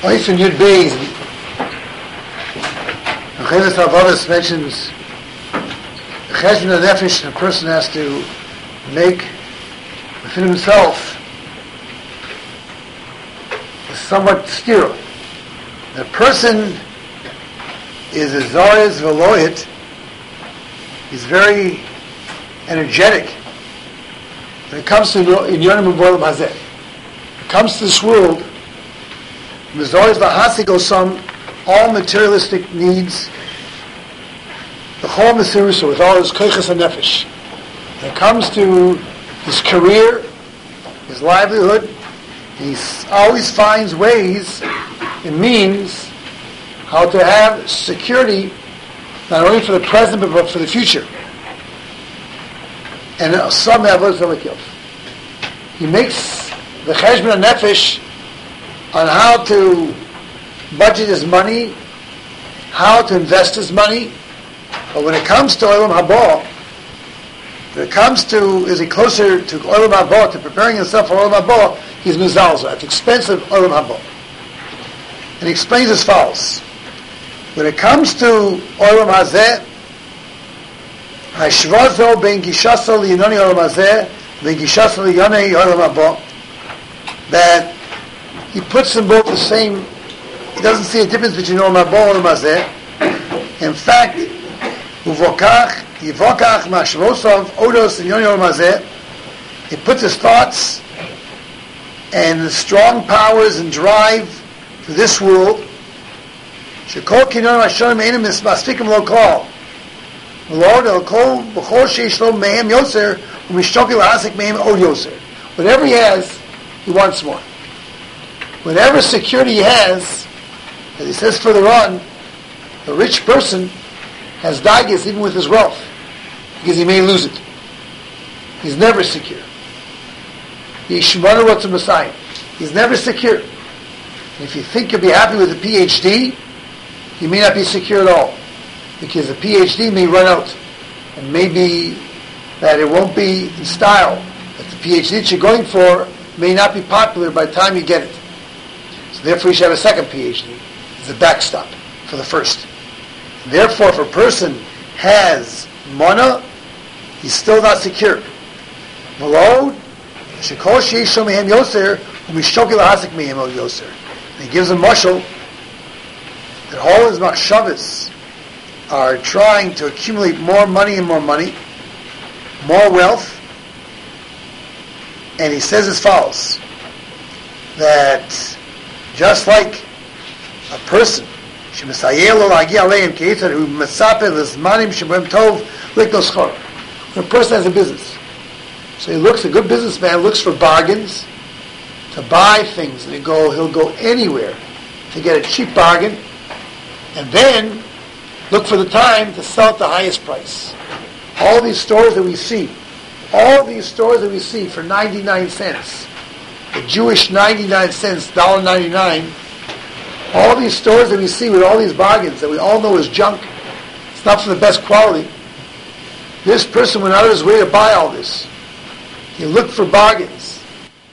Oifen Yud Beis, Chayes Havadas mentions the Cheshbon HaNefesh a person has to make within himself is somewhat sterile. The person is a Zoyez Veloyet, he's very energetic when it comes to Inyonim U'Bolam Hazeh. When it comes to this world, the Zoyez V'Hasik Osam, all materialistic needs, the Chol Mesirusa with all his Koiches HaNefesh. When it comes to his career, his livelihood, he always finds ways and means how to have security, not only for the present but for the future. And some levels of it. He makes the Cheshbon HaNefesh on how to budget his money, how to invest his money. But when it comes to Olam Haba, when it comes to, is he closer to Olam Haba, to preparing himself for Olam Haba, he's mizalza at the expense of Olam Haba. And he explains as follows. When it comes to Olam Hazeh, Hashvazo ben Gishaso liyononi Olam Hazeh, ben Gishaso liyonei Olam Haba, that he puts them both the same. He doesn't see a difference between Olam Haba and Olam Hazeh. In fact, Uvokach, Yivokach, Mashvosov, Odos, and Yoni Olam Hazeh, he puts his thoughts and the strong powers and drive to this world. Shekol Kinon Hashem Einem Masfikim Lo Kol. Lord, El Kol B'chol Sheish Lo Mehem Yoser, U'Mishtoki L'Hasik Mehem Od Yoser. Whatever he has, he wants more. Whatever security he has, as he says further on, the rich person has dagas even with his wealth, because he may lose it. He's never secure. Yishmanu what's a Messiah. He's never secure. And if you think you'll be happy with a PhD, you may not be secure at all, because the PhD may run out, and maybe that it won't be in style, that the PhD that you're going for may not be popular by the time you get it. So therefore you should have a second PhD as a backstop for the first. And therefore, if a person has mana, he's still not secure. Malod, shekol sheishom mehem yoser, u'mishtoki lahasik mehem od yoser. And he gives a mashal that all his machshavas are trying to accumulate more money and more money, more wealth. And he says as follows, that just like a person, when a person has a business, so a good businessman looks for bargains to buy things, and he'll go anywhere to get a cheap bargain, and then look for the time to sell at the highest price. All these stores that we see for 99 cents, the Jewish 99 cents, $1.99, all these stores that we see with all these bargains that we all know is junk, it's not from the best quality. This person went out of his way to buy all this. He looked for bargains.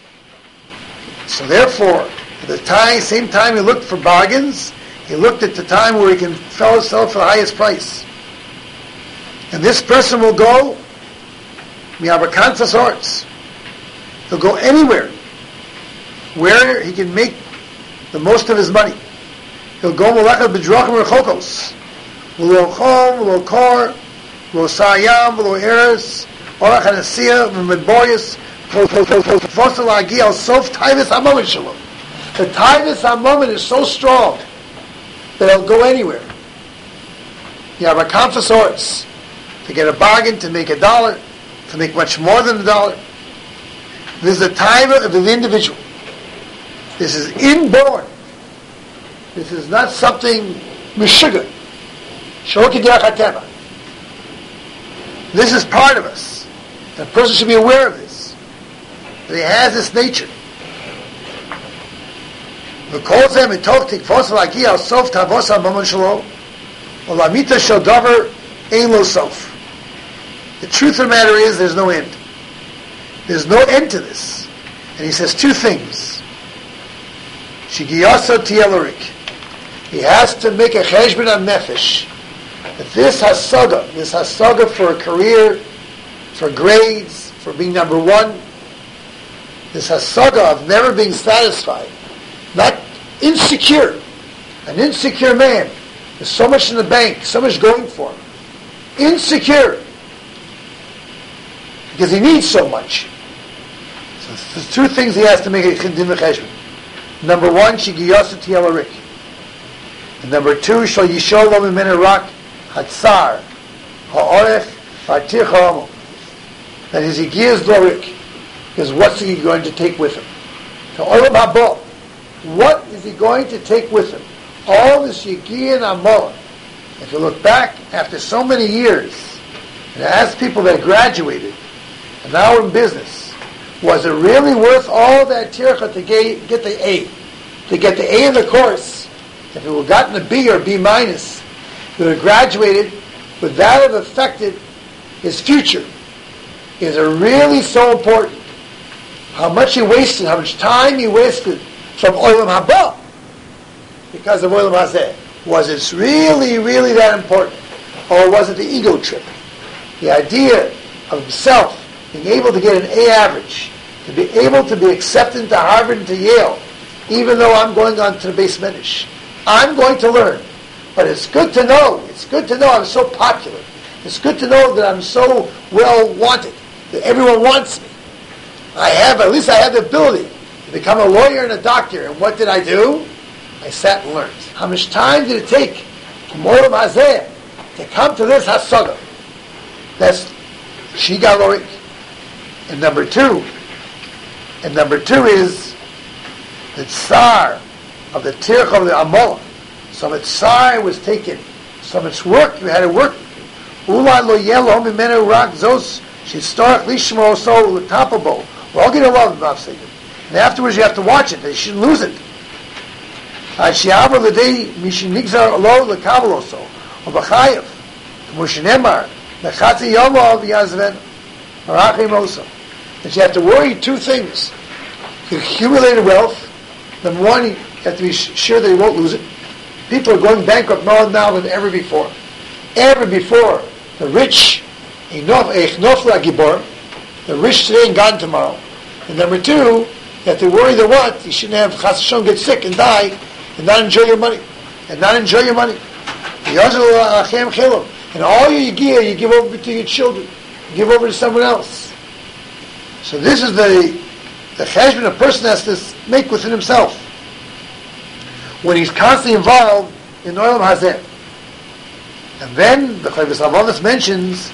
So therefore, at the same time he looked for bargains, he looked at the time where he can sell for the highest price. And this person will go, mi'avakantas arts. He'll go anywhere where he can make the most of his money. He'll go Molechad B'Drachim Rechokos. V'lo Chom, v'lo Kor, v'lo Sayam, v'lo Eres, Orach HaNasiyah, v'Medboyas, v'Fosel Agi al Sof Taivas HaMomen Shalom. The Taivas HaMomen is so strong that he'll go anywhere. You have a compass arts to get a bargain, to make $1, to make much more than $1. This is the taiva of the individual. This is inborn. This is not something mishuga. This is part of us. The person should be aware of this. That he has this nature. The truth of the matter is there's no end. There's no end to this. And he says two things. Shigiyasa Tielarik. He has to make a cheshbon on nefesh. That this hasaga for a career, for grades, for being number one, this hasaga of never being satisfied, not insecure, an insecure man. There's so much in the bank, so much going for him. Insecure. Because he needs so much. So there's two things he has to make a din v'cheshbon. Number one, shigiyasa tielarik. And number two, shal yishol lo mimene rak hatzar ha'orech v'atir cha'amo. That is, he gives lorik. Because what's he going to take with him? To olam haba. What is he going to take with him? All this yigiyah and amolah. If you look back after so many years and ask people that graduated and now in business, was it really worth all that tircha to get the A? To get the A in the course, if it would have gotten a B or B minus, he would have graduated, would that have affected his future? Is it really so important? How much he wasted, how much time he wasted from olam haba because of olam hazeh? Was it really, really that important? Or was it the ego trip? The idea of himself being able to get an A average, to be able to be accepted into Harvard and to Yale, even though I'm going on to the base medish. I'm going to learn. But it's good to know I'm so popular. It's good to know that I'm so well wanted, that everyone wants me. At least I have the ability to become a lawyer and a doctor. And what did I do? I sat and learned. How much time did it take from Olam Hazeh to come to this hasaga? That's Shiga Lorik. And number two is the tsar of the tirch of the amolah. Some of its tsar was taken. Some of its work, you had to work. Ula lo yelo mimenu rak zos shitstarach lishmo so l'tapabo. We're all going to love him, and afterwards you have to watch it. You shouldn't lose it. Shi'avar l'dei mishinigzar lo l'kavaloso or b'chayev. Mushinemar nechatzi yomo v'yazven harachim oso. That you have to worry two things. You accumulated wealth. Number one, you have to be sure that you won't lose it. People are going bankrupt more now than ever before. Ever before, the rich, the rich today and gone tomorrow. And number two, you have to worry that what? You shouldn't have chas v'shalom get sick and die and not enjoy your money. And not enjoy your money. And all your yigiyah, you give over to your children. You give over to someone else. So this is the cheshbon a person has to make within himself when he's constantly involved in olam hazeh. And then the Chovos HaLevavos mentions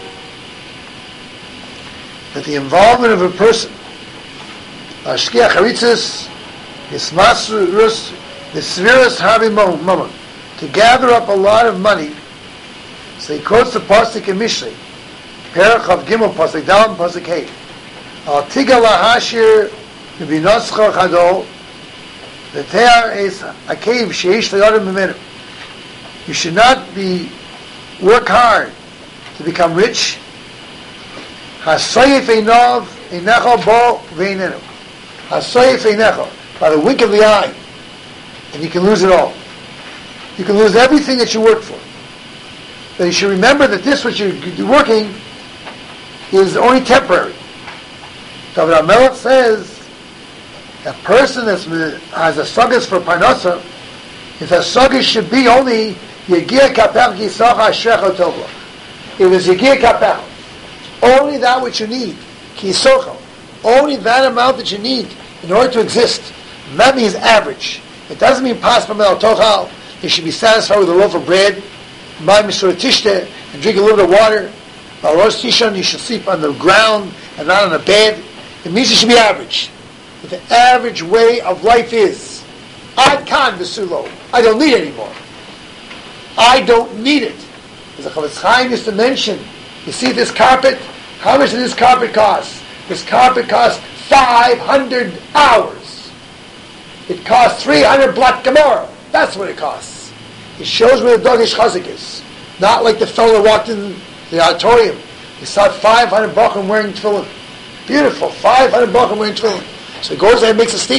that the involvement of a person, ashkiach haritzis, hismasrus, nisviras harbi mamon, to gather up a lot of money. So he quotes the pasuk in Mishlei, Perach of Gimel pasuk Dalam pasuk Hey, Al tiga lahashir mibinoscha chadol, the tear is a cave sheish le'odem mimenu. You should not work hard to become rich. Hasoyef einov einecho bo veinenu. Hasoyef einecho, by the wink of the eye, and you can lose it all. You can lose everything that you worked for. But you should remember that this, what you're working, is only temporary. David HaMelech says, a person that has a sagas for parnasa, if a sagas should be only Yegir kapel kisocha ashrecha tovlo. It was Yegir kapel. Only that which you need. Kisocha. Only that amount that you need in order to exist. And that means average. It doesn't mean pasma mel tochal. You should be satisfied with a loaf of bread, buy misur tishte, and drink a little bit of water. Rosh tishon, you should sleep on the ground and not on a bed. It means you should be average. But the average way of life is, Ad kan v'sulo. I don't need it anymore. I don't need it. As the Chofetz Chaim used to mention, you see this carpet? How much does this carpet cost? This carpet costs 500 hours. It costs 300 blat gemara. That's what it costs. It shows where the Dagesh Chazak is. Not like the fellow that walked in the auditorium. He saw 500 bachim wearing tefillin. Beautiful, 500 bachim wearing tefillin. So he goes there and makes a statement.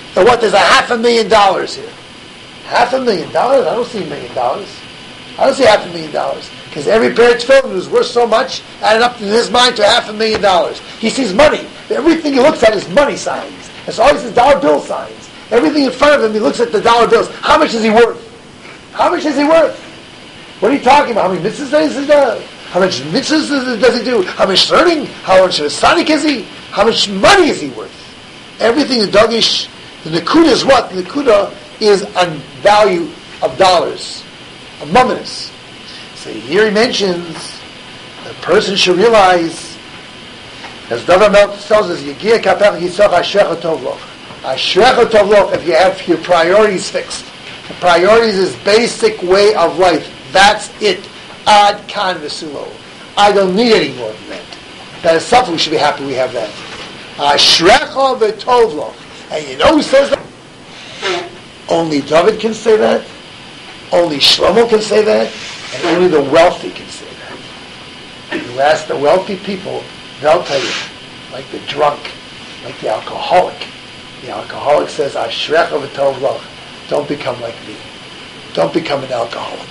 So what, there's $500,000 here. $500,000? I don't see $1 million. I don't see $500,000. Because every pair of tefillin was worth so much, added up in his mind to $500,000. He sees money. Everything he looks at is money signs. It's always the dollar bill signs. Everything in front of him, he looks at the dollar bills. How much is he worth? How much is he worth? What are you talking about? How many mitzvahs does he do? How much mitzvahs does he do? How much learning? How much of a tzaddik is he? How much money is he worth? Everything, the dagish, the nakuda is what? The nakuda is on value of dollars, of mumminus. So here he mentions the person should realize, as David Melch tells us, Yegiya kapech yitzach ashrecha tov loch. Ashrecha tov loch, if you have your priorities fixed. The priorities is basic way of life. That's it. Ad kan v'sulo. I don't need any more than that. That is something we should be happy we have that. Ashrecha v'tov loch. And you know who says that? Only David can say that. Only Shlomo can say that. And only the wealthy can say that. You ask the wealthy people, they'll tell you, like the drunk, like the alcoholic. The alcoholic says, Ashrecha v'tov loch. Don't become like me. Don't become an alcoholic.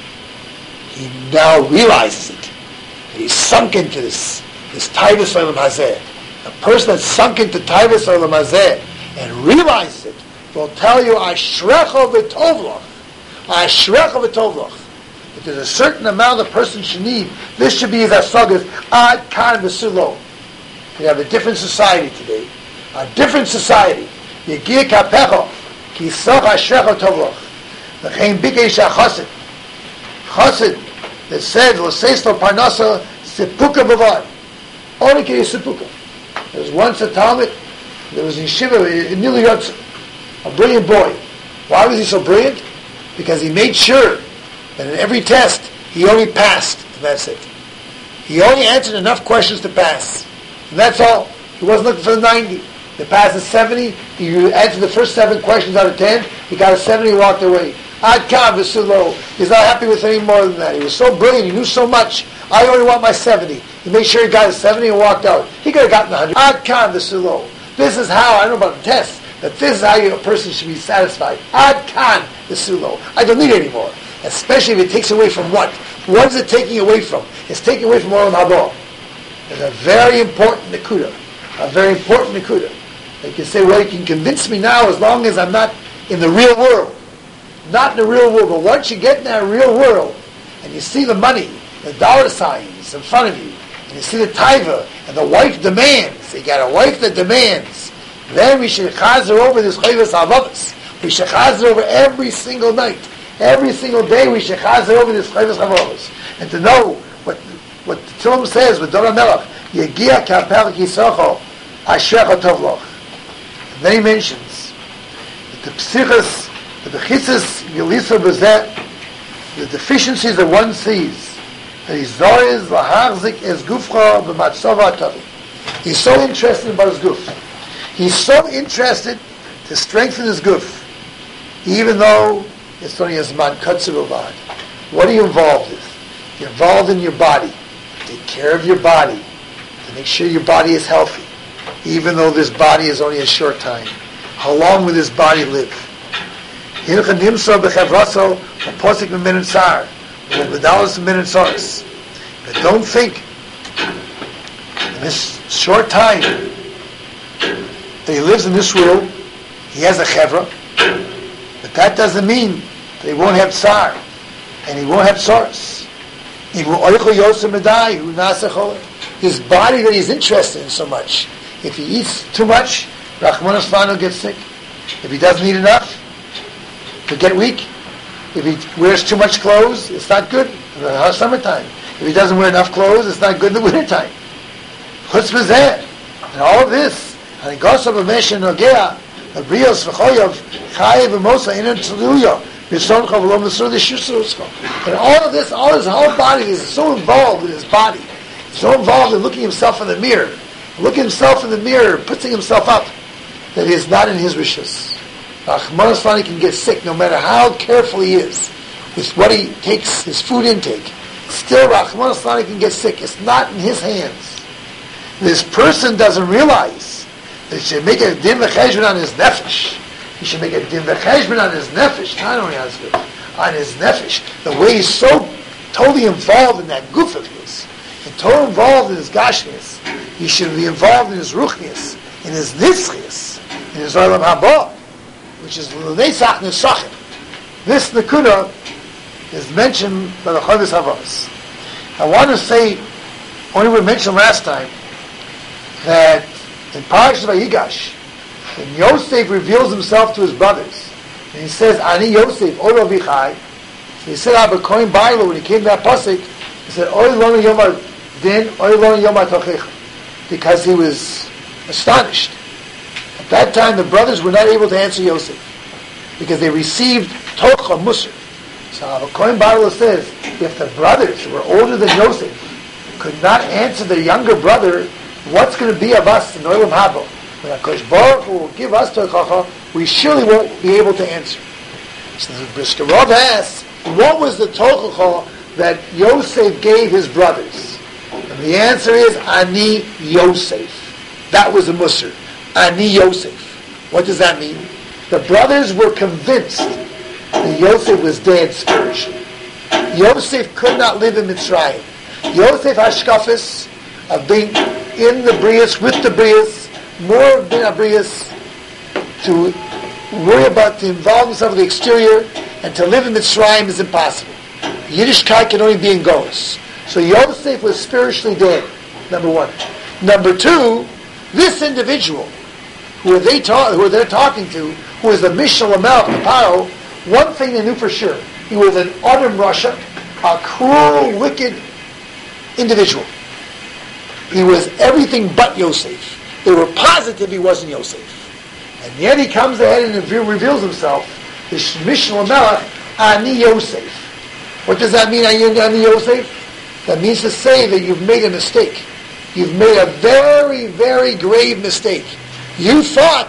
He now realizes it. He's sunk into this Taivas Olam Hazeh. A person that's sunk into Taivas Olam Hazeh and realizes it will tell you, Ashrecha v'tov loch. Ashrecha v'tov loch. If there's a certain amount the person should need, this should be his asagas, ad kan v'sulo. We have a different society today. A different society. Yegiya kapecho, ki soch ashrecha tov loch. L'chein bikesh ha-chassid. Chassid, that said, l'seis lo parnasa sepuka b'vad. Only ki sepuka. There was once a Talmud, there was in Shiva, in Nili Yotze, a brilliant boy. Why was he so brilliant? Because he made sure that in every test, he only passed, and that's it. He only answered enough questions to pass. And that's all. He wasn't looking for the 90. The pass is 70. He answered the first 7 questions out of 10. He got a 70, he walked away. Ad kan v'sulo. He's not happy with any more than that. He was so brilliant, he knew so much. I only want my 70. He made sure he got a 70 and walked out. He could have gotten 100. Ad kan v'sulo. This is how, I don't know about the test, but this is how a person should be satisfied. Ad kan v'sulo. I don't need it anymore. Especially if it takes away from what? What is it taking away from? It's taking away from Olam Haba. It's a very important nekuda. A very important nekuda. You can say, well, you can convince me now as long as I'm not in the real world. Not in the real world. But once you get in that real world, and you see the money, the dollar signs in front of you, and you see the taiva, and the wife demands, you got a wife that demands, then we should chazer over this chayvas havavas. We should chazer over every single night. Every single day we should chazer over this chayvas havavas. And to know what the Tillim says with Dora Melech, Yegiya kapel kisocho, ashrecha tov loch. And then he mentions that the psichas, the bechitzas, yelisa b'zeh, the deficiencies that one sees, that he's zoriz, lahachzik, es gufcha, b'matzova atavi. He's so interested about his guf. He's so interested to strengthen his guf, even though it's only as man katzuravad. What are you involved with? You're involved in your body. Take care of your body to make sure your body is healthy, even though this body is only a short time. How long will this body live? But don't think in this short time that he lives in this world, he has a chevra, but that doesn't mean that he won't have tsar and he won't have tsars. His body that he's interested in so much, if he eats too much, Rahman al will get sick. If he doesn't eat enough, he'll get weak. If he wears too much clothes, it's not good in the summertime. If he doesn't wear enough clothes, it's not good in the wintertime. Chutz b'zeh, and all of this, and gosav b'meshen nogea, abrios v'choyav, chayev v'mosa, inan tzeluya, v'soncha v'lo mesur d'shusrusko. And all of this, all his whole body is so involved in his body, so involved in looking himself in the mirror, looking himself in the mirror, putting himself up, that he is not in his wishes. Rahman al can get sick no matter how careful he is with what he takes, his food intake. Still, Rahman al can get sick. It's not in his hands. This person doesn't realize that he should make a din v'cheshbon on his nefesh. He should make a din v'cheshbon on his nefesh, not only on his nefesh. The way he's so totally involved in that goof of his, and totally involved in his gashmias, he should be involved in his ruchnias, in his nitzchias, in his olam haba, which is l'neisach nesachim. This nekuda is mentioned by the Chavis Havas. I want to say, only we mentioned last time, that in Parashat Vayigash, when Yosef reveals himself to his brothers, and he says, Ani Yosef, Oy Avichai, he said, Abba Kohen Bailo, when he came to that pasuk, he said, Oy Lona Yom Din, Oy Lona Yom Tochecha, because he was astonished. At that time, the brothers were not able to answer Yosef, because they received Tocha Musar. So Abba Kohen Bailo says, if the brothers who were older than Yosef could not answer their younger brother, what's going to be of us in Olam Haba? When HaKadosh Baruch Hu will give us Tochacha, we surely won't be able to answer. So the Brisker Rav asks, what was the Tochacha that Yosef gave his brothers? And the answer is, Ani Yosef. That was the Musar. Ani Yosef. What does that mean? The brothers were convinced that Yosef was dead spiritually. Yosef could not live in Mitzrayim. Yosef Hashkafis of being in the Brias, with the Brias, more than a Brias, to worry about, to involve himself in the exterior, and to live in Mitzrayim is impossible. Yiddishkeit can only be in Golos. So Yosef was spiritually dead, number one. Number two, this individual, who they're talking to, who is the Mishal Amelch, the Paro, one thing they knew for sure, he was an Adam Rasha, a cruel, wicked individual. He was everything but Yosef. They were positive he wasn't Yosef. And yet he comes ahead and reveals himself, the Mishal Melech, Ani Yosef. What does that mean, Ani Yosef? That means to say that you've made a mistake. You've made a very, very grave mistake. You thought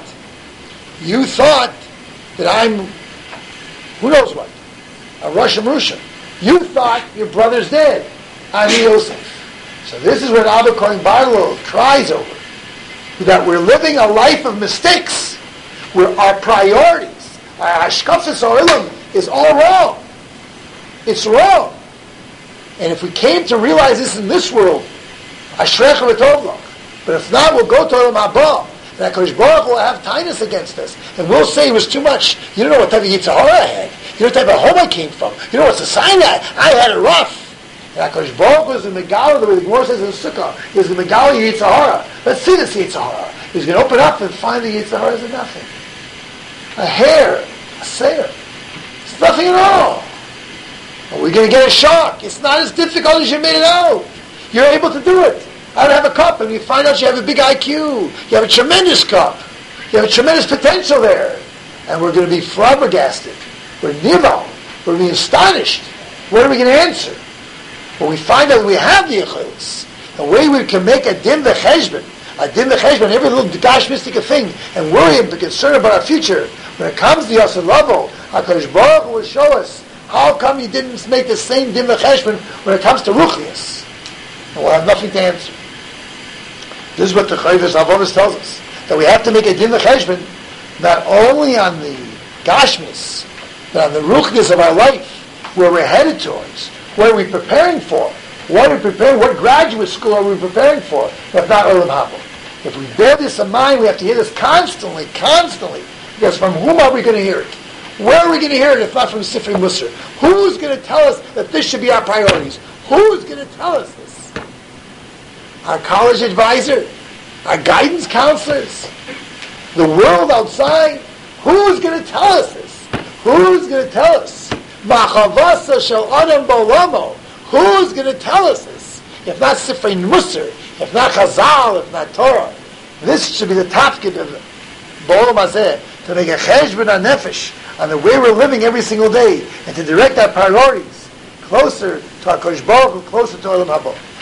that I'm, who knows what, a Rosh Hashanah. You thought your brother's dead, Ani Yosef. So this is what Abba Kohen Bailo cries over, that we're living a life of mistakes, where our priorities, our hashkafas ha'olam is all wrong. It's wrong. And if we came to realize this in this world, ashrecha v'tovlach. But if not, we'll go to Olam Haba. And HaKadosh Baruch Hu will have tinus against us. And we'll say it was too much. You don't know what type of Yitzhahara I had. You know what type of home I came from. You know what society I had it rough. And HaKadosh Baruch Hu is in Megala, the way the Gemara says in the Sukkah, he was in Megala Yitzhahara. Let's see this Yitzhahara. He's going to open up and find the Yitzhahara is nothing. A hair, a seir. It's nothing at all. Are we going to get a shock? It's not as difficult as you made it out. You're able to do it. I would have a cup, and you find out you have a big IQ. You have a tremendous cup. You have a tremendous potential there. And we're going to be flabbergasted. We're nival. We're going to be astonished. What are we going to answer? Well, we find out we have the yichus. The way we can make a din v'cheshbon, every little gashmistic thing, and worry and be concerned about our future. When it comes to Yosef Lavo, HaKadosh Baruch Hu will show us how come you didn't make the same din v'cheshbon when it comes to ruchnias. And we'll have nothing to answer. This is what the Chavis Avonis tells us, that we have to make a din v'cheshbon not only on the gashmis, but on the ruchnias of our life, where we're headed towards, what are we preparing for, what graduate school are we preparing for, if not Olam Haba. If we bear this in mind, we have to hear this constantly, because from whom are we going to hear it? Where are we going to hear it if not from Sifrei Musar? Who's going to tell us that this should be our priorities? Who's going to tell us this? Our college advisor? Our guidance counselors? The world outside? Who's going to tell us this? Who's going to tell us? Machavasa shel adam bolamo. Who's going to tell us this? If not Sifrei Musar, if not Chazal, if not Torah. This should be the tafkid of B'olam Hazeh, to make a cheshbon on nefesh, on the way we're living every single day, and to direct our priorities closer to HaKadosh Baruch Hu, closer to Olam Haba.